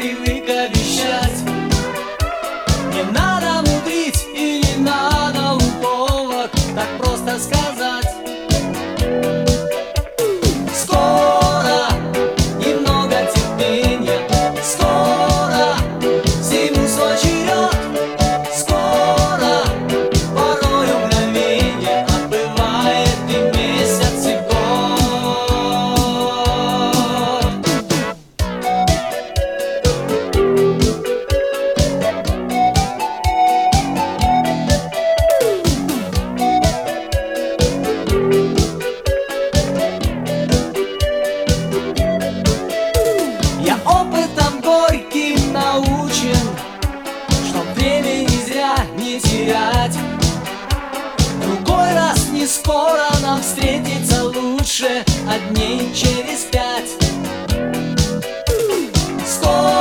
привык обещать. Не надо мудрить и не надо уловок, так просто сказать. Скоро, немного терпения, скоро всему свой черед. Скоро, порой мгновенье отбывает и месяц, и я опытом горьким научен, что времени зря не терять. Другой раз не скоро нам встретиться, лучше, а дней через 5. Скоро